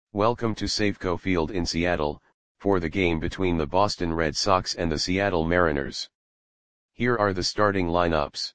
Welcome to Safeco Field in Seattle, for the game between the Boston Red Sox and the Seattle Mariners. Here are the starting lineups.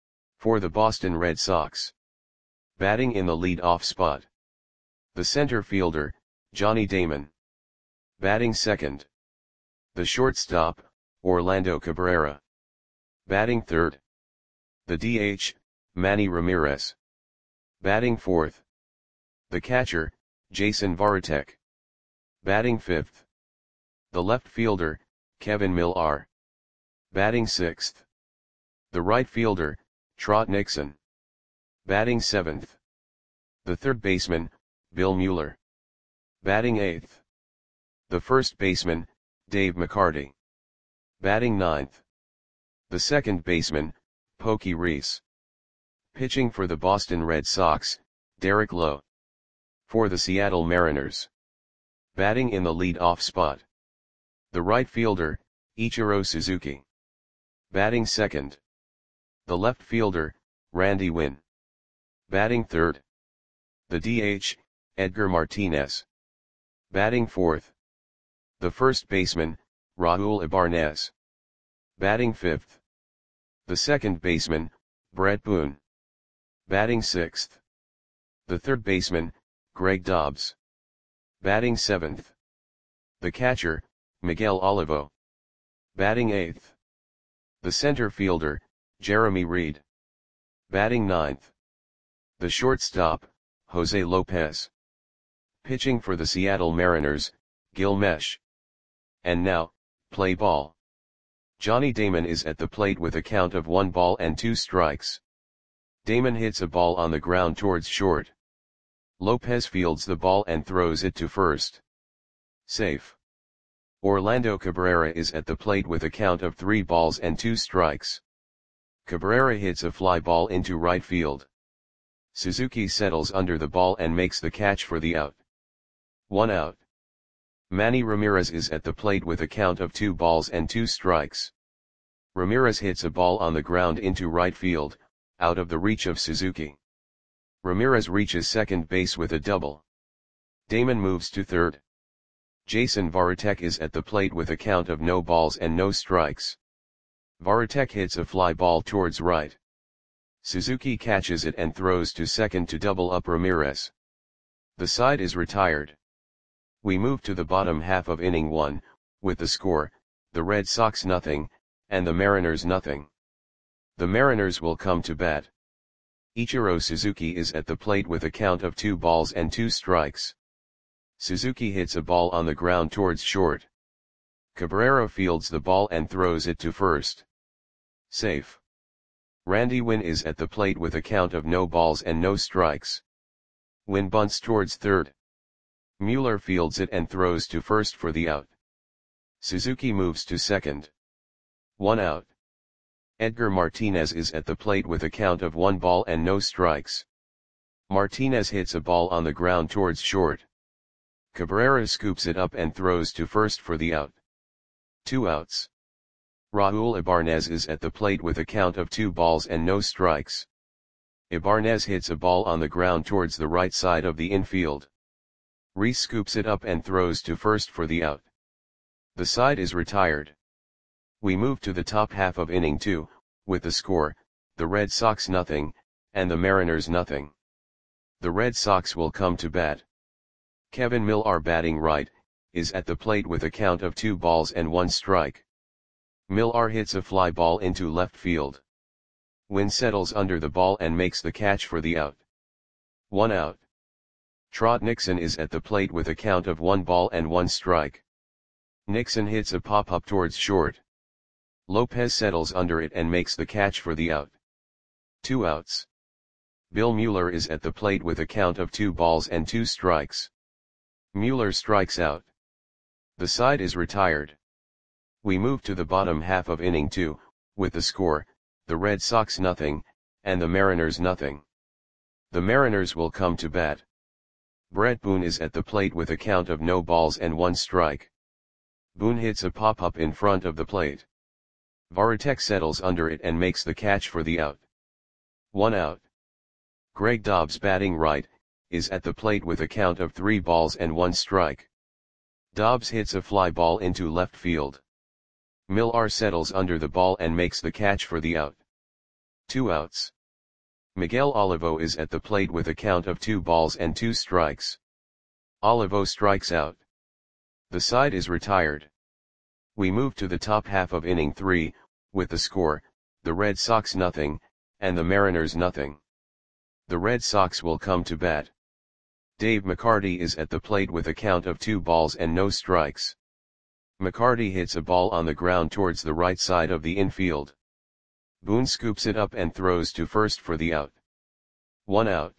For the Boston Red Sox. Batting in the lead-off spot. The center fielder, Johnny Damon. Batting second. The shortstop, Orlando Cabrera. Batting third. The DH, Manny Ramirez. Batting fourth. The catcher, Jason Varitek. Batting fifth. The left fielder, Kevin Millar. Batting sixth. The right fielder, Trot Nixon. Batting seventh. The third baseman, Bill Mueller. Batting eighth. The first baseman, Dave McCarty. Batting ninth. The second baseman, Pokey Reese. Pitching for the Boston Red Sox, Derek Lowe. For the Seattle Mariners. Batting in the lead-off spot. The right fielder, Ichiro Suzuki. Batting second. The left fielder, Randy Winn. Batting third. The DH, Edgar Martinez. Batting fourth. The first baseman, Raul Ibanez. Batting fifth. The second baseman, Brett Boone. Batting sixth. The third baseman, Greg Dobbs. Batting seventh. The catcher, Miguel Olivo. Batting eighth. The center fielder, Jeremy Reed. Batting ninth. The shortstop, Jose Lopez. Pitching for the Seattle Mariners, Gil Meche. And now, play ball. Johnny Damon is at the plate with a count of 1 ball and 2 strikes. Damon hits a ball on the ground towards short. Lopez fields the ball and throws it to first. Safe. Orlando Cabrera is at the plate with a count of 3 balls and 2 strikes. Cabrera hits a fly ball into right field. Suzuki settles under the ball and makes the catch for the out. 1 out. Manny Ramirez is at the plate with a count of 2 balls and 2 strikes. Ramirez hits a ball on the ground into right field, out of the reach of Suzuki. Ramirez reaches second base with a double. Damon moves to third. Jason Varitek is at the plate with a count of no balls and no strikes. Varitek hits a fly ball towards right. Suzuki catches it and throws to second to double up Ramirez. The side is retired. We move to the bottom half of inning 1, with the score, the Red Sox 0, and the Mariners 0. The Mariners will come to bat. Ichiro Suzuki is at the plate with a count of 2 balls and 2 strikes. Suzuki hits a ball on the ground towards short. Cabrera fields the ball and throws it to first. Safe. Randy Winn is at the plate with a count of no balls and no strikes. Winn bunts towards third. Mueller fields it and throws to first for the out. Suzuki moves to second. 1 out. Edgar Martinez is at the plate with a count of 1 ball and no strikes. Martinez hits a ball on the ground towards short. Cabrera scoops it up and throws to first for the out. 2 outs. Raul Ibanez is at the plate with a count of 2 balls and no strikes. Ibanez hits a ball on the ground towards the right side of the infield. Reese scoops it up and throws to first for the out. The side is retired. We move to the top half of inning 2, with the score, the Red Sox 0, and the Mariners 0. The Red Sox will come to bat. Kevin Millar batting right, is at the plate with a count of 2 balls and 1 strike. Millar hits a fly ball into left field. Winn settles under the ball and makes the catch for the out. 1 out. Trot Nixon is at the plate with a count of 1 ball and 1 strike. Nixon hits a pop-up towards short. Lopez settles under it and makes the catch for the out. 2 outs. Bill Mueller is at the plate with a count of 2 balls and 2 strikes. Mueller strikes out. The side is retired. We move to the bottom half of inning 2, with the score, the Red Sox 0, and the Mariners 0. The Mariners will come to bat. Brett Boone is at the plate with a count of no balls and 1 strike. Boone hits a pop-up in front of the plate. Varitek settles under it and makes the catch for the out. 1 out. Greg Dobbs batting right, is at the plate with a count of 3 balls and 1 strike. Dobbs hits a fly ball into left field. Millar settles under the ball and makes the catch for the out. 2 outs. Miguel Olivo is at the plate with a count of 2 balls and 2 strikes. Olivo strikes out. The side is retired. We move to the top half of inning 3, with the score, the Red Sox nothing, and the Mariners nothing. The Red Sox will come to bat. Dave McCarty is at the plate with a count of 2 balls and no strikes. McCarty hits a ball on the ground towards the right side of the infield. Boone scoops it up and throws to first for the out. 1 out.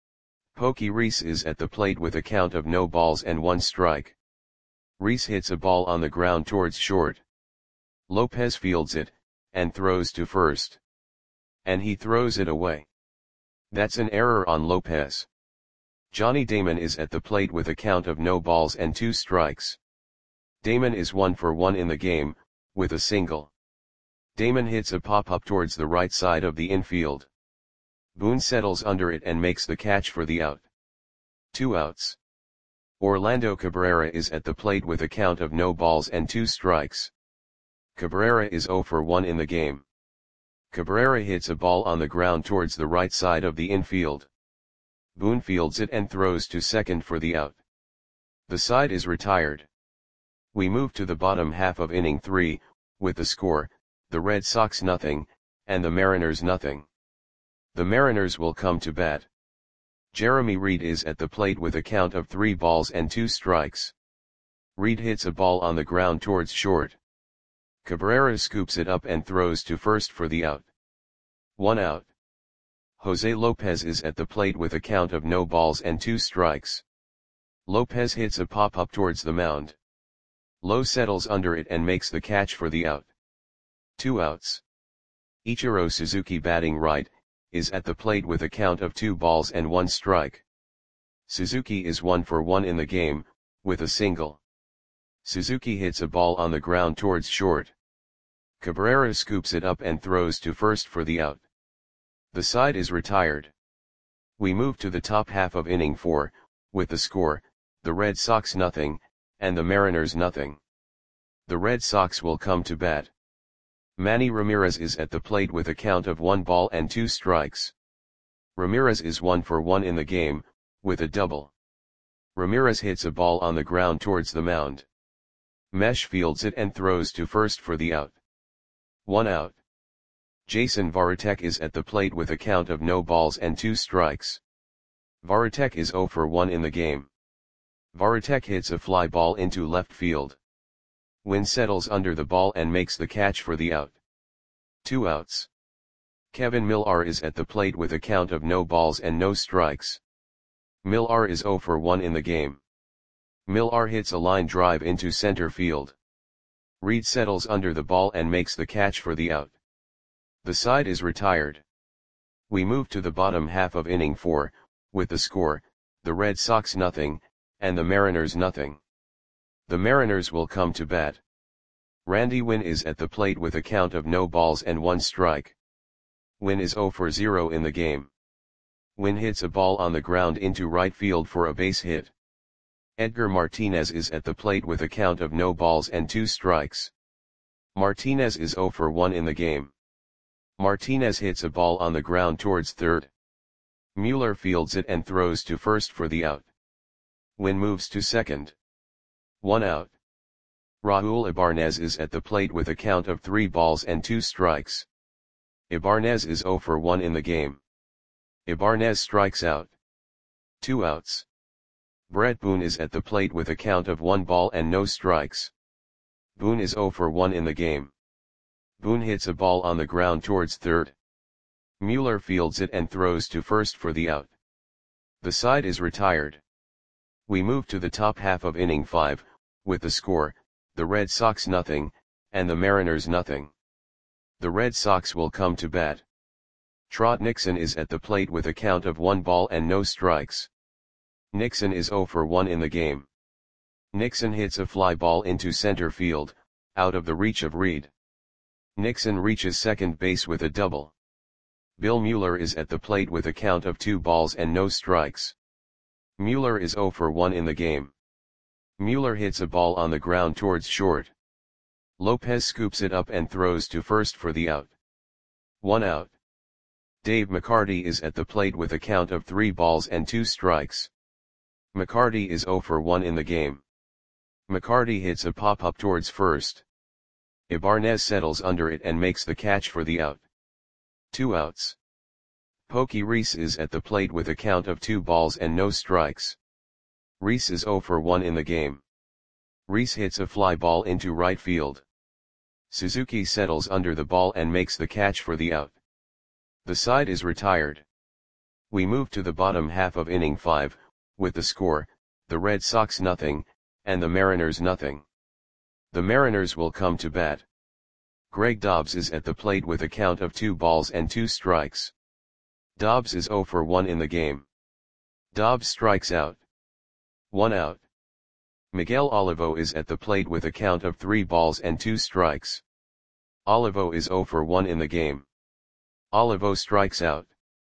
Pokey Reese is at the plate with a count of no balls and 1 strike. Reese hits a ball on the ground towards short. Lopez fields it, and throws to first. And he throws it away. That's an error on Lopez. Johnny Damon is at the plate with a count of no balls and 2 strikes. Damon is 1 for 1 in the game, with a single. Damon hits a pop-up towards the right side of the infield. Boone settles under it and makes the catch for the out. 2 outs. Orlando Cabrera is at the plate with a count of no balls and 2 strikes. Cabrera is 0 for 1 in the game. Cabrera hits a ball on the ground towards the right side of the infield. Boone fields it and throws to second for the out. The side is retired. We move to the bottom half of inning 3, with the score, the Red Sox nothing, and the Mariners nothing. The Mariners will come to bat. Jeremy Reed is at the plate with a count of 3 balls and 2 strikes. Reed hits a ball on the ground towards short. Cabrera scoops it up and throws to first for the out. 1 out. Jose Lopez is at the plate with a count of no balls and 2 strikes. Lopez hits a pop-up towards the mound. Lowe settles under it and makes the catch for the out. 2 outs. Ichiro Suzuki, batting right, is at the plate with a count of 2 balls and 1 strike. Suzuki is 1 for 1 in the game, with a single. Suzuki hits a ball on the ground towards short. Cabrera scoops it up and throws to first for the out. The side is retired. We move to the top half of inning 4, with the score, the Red Sox nothing, and the Mariners nothing. The Red Sox will come to bat. Manny Ramirez is at the plate with a count of 1 ball and 2 strikes. Ramirez is 1 for 1 in the game, with a double. Ramirez hits a ball on the ground towards the mound. Mesh fields it and throws to first for the out. 1 out. Jason Varitek is at the plate with a count of no balls and 2 strikes. Varitek is 0 for 1 in the game. Varitek hits a fly ball into left field. Wynn settles under the ball and makes the catch for the out. 2 outs. Kevin Millar is at the plate with a count of no balls and no strikes. Millar is 0 for 1 in the game. Millar hits a line drive into center field. Reed settles under the ball and makes the catch for the out. The side is retired. We move to the bottom half of inning 4, with the score, the Red Sox nothing, and the Mariners nothing. The Mariners will come to bat. Randy Wynn is at the plate with a count of no balls and 1 strike. Wynn is 0 for 0 in the game. Wynn hits a ball on the ground into right field for a base hit. Edgar Martinez is at the plate with a count of no balls and 2 strikes. Martinez is 0 for 1 in the game. Martinez hits a ball on the ground towards third. Mueller fields it and throws to first for the out. Wynn moves to second. 1 out. Raul Ibanez is at the plate with a count of 3 balls and 2 strikes. Ibanez is 0 for 1 in the game. Ibanez strikes out. 2 outs. Brett Boone is at the plate with a count of 1 ball and no strikes. Boone is 0 for 1 in the game. Boone hits a ball on the ground towards third. Mueller fields it and throws to first for the out. The side is retired. We move to the top half of inning 5, with the score, the Red Sox nothing, and the Mariners nothing. The Red Sox will come to bat. Trot Nixon is at the plate with a count of 1 ball and no strikes. Nixon is 0 for 1 in the game. Nixon hits a fly ball into center field, out of the reach of Reed. Nixon reaches second base with a double. Bill Mueller is at the plate with a count of 2 balls and no strikes. Mueller is 0 for 1 in the game. Mueller hits a ball on the ground towards short. Lopez scoops it up and throws to first for the out. 1 out. Dave McCarty is at the plate with a count of 3 balls and 2 strikes. McCarty is 0 for 1 in the game. McCarty hits a pop-up towards first. Ibanez settles under it and makes the catch for the out. 2 outs. Pokey Reese is at the plate with a count of 2 balls and no strikes. Reese is 0 for 1 in the game. Reese hits a fly ball into right field. Suzuki settles under the ball and makes the catch for the out. The side is retired. We move to the bottom half of inning 5, with the score, the Red Sox nothing, and the Mariners nothing. The Mariners will come to bat. Greg Dobbs is at the plate with a count of 2 balls and 2 strikes. Dobbs is 0 for 1 in the game. Dobbs strikes out. 1 out. Miguel Olivo is at the plate with a count of 3 balls and 2 strikes. Olivo is 0 for 1 in the game. Olivo strikes out.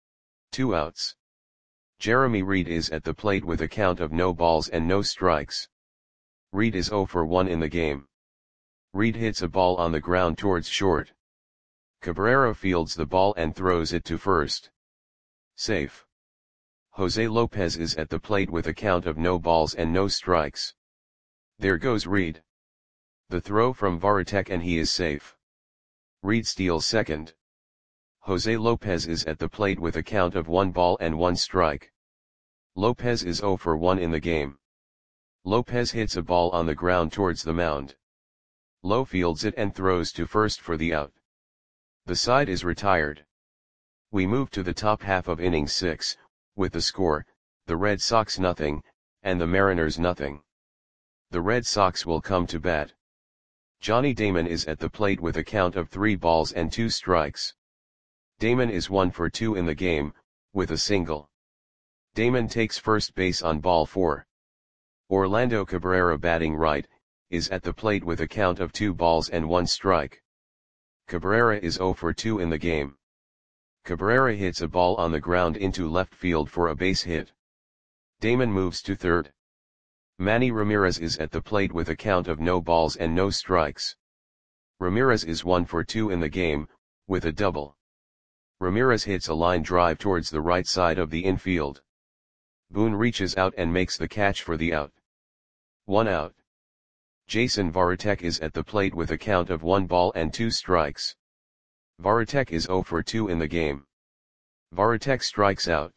2 outs. Jeremy Reed is at the plate with a count of no balls and no strikes. Reed is 0 for 1 in the game. Reed hits a ball on the ground towards short. Cabrera fields the ball and throws it to first. Safe. Jose Lopez is at the plate with a count of no balls and no strikes. There goes Reed. The throw from Varitek and he is safe. Reed steals second. Jose Lopez is at the plate with a count of 1 ball and 1 strike. Lopez is 0 for 1 in the game. Lopez hits a ball on the ground towards the mound. Lowe fields it and throws to first for the out. The side is retired. We move to the top half of inning 6, with the score, the Red Sox nothing, and the Mariners nothing. The Red Sox will come to bat. Johnny Damon is at the plate with a count of 3 balls and 2 strikes. Damon is 1 for 2 in the game, with a single. Damon takes first base on ball 4. Orlando Cabrera, batting right, is at the plate with a count of 2 balls and 1 strike. Cabrera is 0 for 2 in the game. Cabrera hits a ball on the ground into left field for a base hit. Damon moves to third. Manny Ramirez is at the plate with a count of no balls and no strikes. Ramirez is 1 for 2 in the game, with a double. Ramirez hits a line drive towards the right side of the infield. Boone reaches out and makes the catch for the out. 1 out. Jason Varitek is at the plate with a count of 1 ball and 2 strikes. Varitek is 0 for 2 in the game. Varitek strikes out.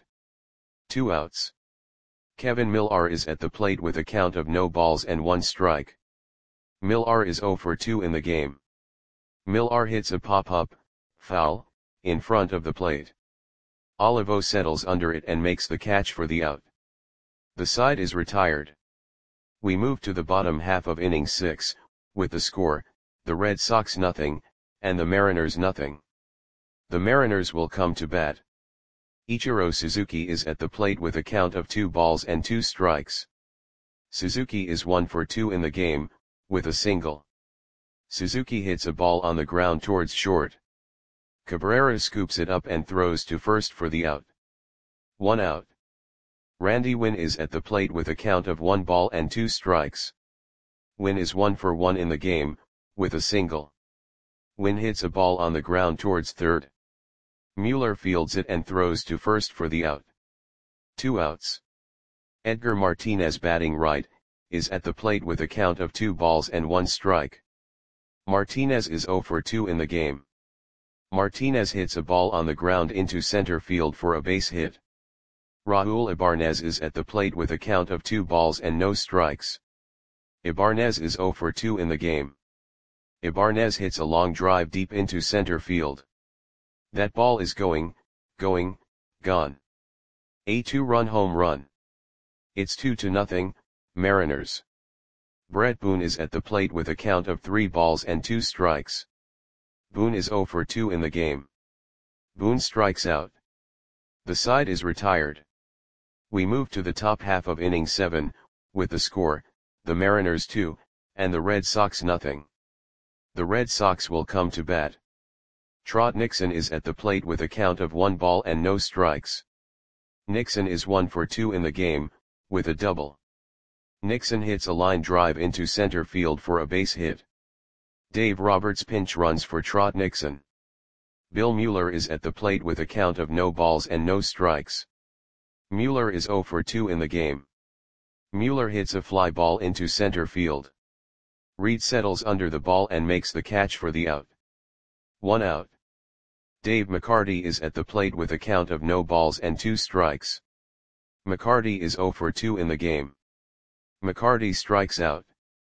2 outs. Kevin Millar is at the plate with a count of no balls and 1 strike. Millar is 0 for 2 in the game. Millar hits a pop-up, foul, in front of the plate. Olivo settles under it and makes the catch for the out. The side is retired. We move to the bottom half of inning 6, with the score, the Red Sox nothing, and the Mariners nothing. The Mariners will come to bat. Ichiro Suzuki is at the plate with a count of 2 balls and 2 strikes. Suzuki is 1 for 2 in the game, with a single. Suzuki hits a ball on the ground towards short. Cabrera scoops it up and throws to first for the out. 1 out. Randy Winn is at the plate with a count of 1 ball and 2 strikes. Winn is 1 for 1 in the game, with a single. Winn hits a ball on the ground towards third. Mueller fields it and throws to first for the out. 2 outs. Edgar Martinez, batting right, is at the plate with a count of 2 balls and 1 strike. Martinez is 0 for 2 in the game. Martinez hits a ball on the ground into center field for a base hit. Raul Ibanez is at the plate with a count of 2 balls and no strikes. Ibanez is 0 for 2 in the game. Ibanez hits a long drive deep into center field. That ball is gone. A 2-run home run. It's 2-0, Mariners. Brett Boone is at the plate with a count of 3 balls and 2 strikes. Boone is 0 for 2 in the game. Boone strikes out. The side is retired. We move to the top half of inning 7, with the score, the Mariners 2, and the Red Sox nothing. The Red Sox will come to bat. Trot Nixon is at the plate with a count of 1 ball and no strikes. Nixon is 1 for 2 in the game, with a double. Nixon hits a line drive into center field for a base hit. Dave Roberts pinch runs for Trot Nixon. Bill Mueller is at the plate with a count of no balls and no strikes. Mueller is 0 for 2 in the game. Mueller hits a fly ball into center field. Reed settles under the ball and makes the catch for the out. 1 out. Dave McCarty is at the plate with a count of no balls and 2 strikes. McCarty is 0 for 2 in the game. McCarty strikes out.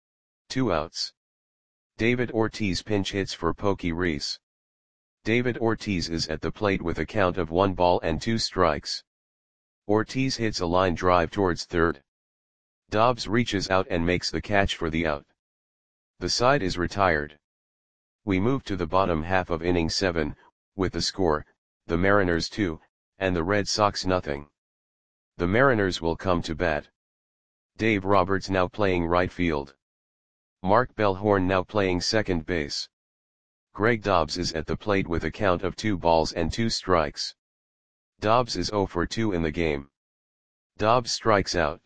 2 outs. David Ortiz pinch hits for Pokey Reese. David Ortiz is at the plate with a count of 1 ball and 2 strikes. Ortiz hits a line drive towards third. Dobbs reaches out and makes the catch for the out. The side is retired. We move to the bottom half of inning 7, with the score, the Mariners 2, and the Red Sox nothing. The Mariners will come to bat. Dave Roberts now playing right field. Mark Bellhorn now playing second base. Greg Dobbs is at the plate with a count of 2 balls and 2 strikes. Dobbs is 0 for 2 in the game. Dobbs strikes out.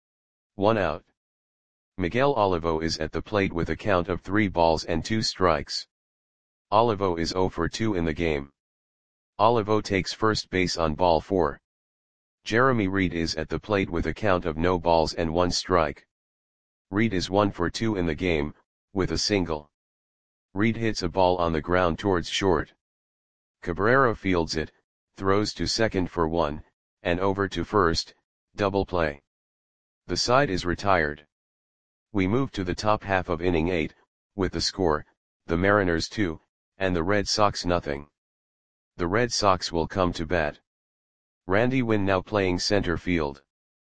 1 out. Miguel Olivo is at the plate with a count of 3 balls and 2 strikes. Olivo is 0 for 2 in the game. Olivo takes first base on ball 4. Jeremy Reed is at the plate with a count of no balls and 1 strike. Reed is 1 for 2 in the game, with a single. Reed hits a ball on the ground towards short. Cabrera fields it, throws to second for 1, and over to first, double play. The side is retired. We move to the top half of inning 8, with the score, the Mariners 2, and the Red Sox nothing. The Red Sox will come to bat. Randy Winn now playing center field.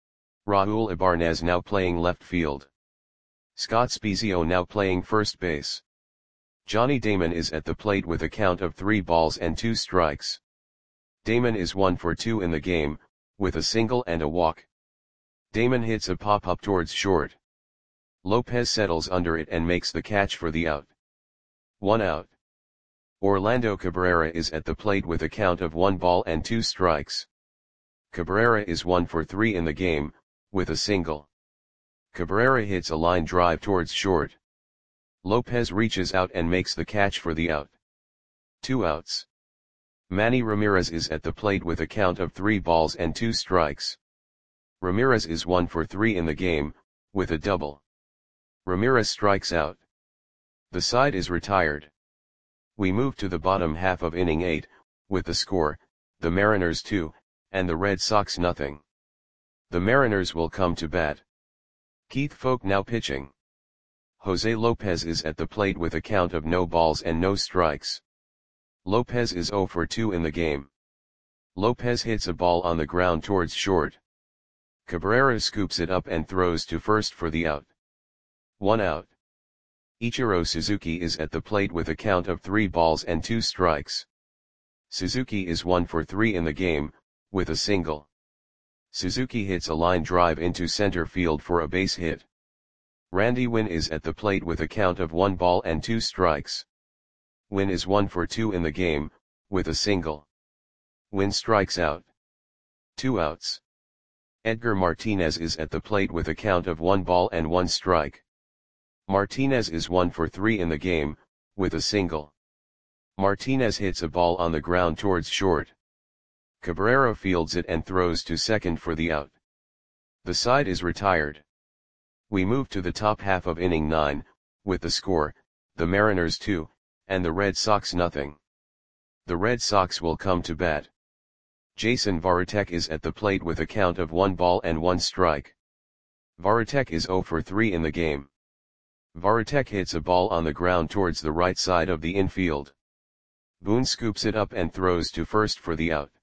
Raul Ibanez now playing left field. Scott Spiezio now playing first base. Johnny Damon is at the plate with a count of 3 balls and 2 strikes. Damon is 1 for 2 in the game, with a single and a walk. Damon hits a pop-up towards short. Lopez settles under it and makes the catch for the out. 1 out. Orlando Cabrera is at the plate with a count of 1 ball and 2 strikes. Cabrera is 1 for 3 in the game, with a single. Cabrera hits a line drive towards short. Lopez reaches out and makes the catch for the out. 2 outs. Manny Ramirez is at the plate with a count of 3 balls and 2 strikes. Ramirez is 1 for 3 in the game, with a double. Ramirez strikes out. The side is retired. We move to the bottom half of inning 8, with the score, the Mariners 2, and the Red Sox nothing. The Mariners will come to bat. Keith Foulke now pitching. Jose Lopez is at the plate with a count of no balls and no strikes. Lopez is 0 for 2 in the game. Lopez hits a ball on the ground towards short. Cabrera scoops it up and throws to first for the out. 1 out. Ichiro Suzuki is at the plate with a count of 3 balls and 2 strikes. Suzuki is 1 for 3 in the game, with a single. Suzuki hits a line drive into center field for a base hit. Randy Winn is at the plate with a count of 1 ball and 2 strikes. Winn is 1 for 2 in the game, with a single. Winn strikes out. 2 outs. Edgar Martinez is at the plate with a count of 1 ball and 1 strike. Martinez is 1 for 3 in the game, with a single. Martinez hits a ball on the ground towards short. Cabrera fields it and throws to second for the out. The side is retired. We move to the top half of inning 9, with the score, the Mariners 2, and the Red Sox nothing. The Red Sox will come to bat. Jason Varitek is at the plate with a count of 1 ball and 1 strike. Varitek is 0 for 3 in the game. Varitek hits a ball on the ground towards the right side of the infield. Boone scoops it up and throws to first for the out.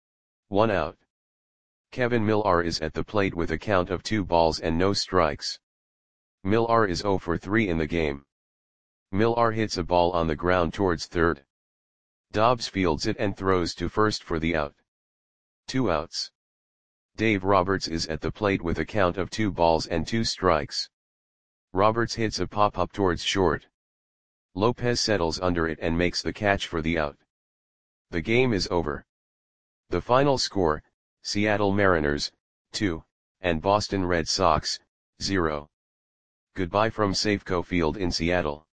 1 out. Kevin Millar is at the plate with a count of 2 balls and no strikes. Millar is 0 for 3 in the game. Millar hits a ball on the ground towards third. Dobbs fields it and throws to first for the out. 2 outs. Dave Roberts is at the plate with a count of 2 balls and 2 strikes. Roberts hits a pop-up towards short. Lopez settles under it and makes the catch for the out. The game is over. The final score, Seattle Mariners, 2, and Boston Red Sox, 0. Goodbye from Safeco Field in Seattle.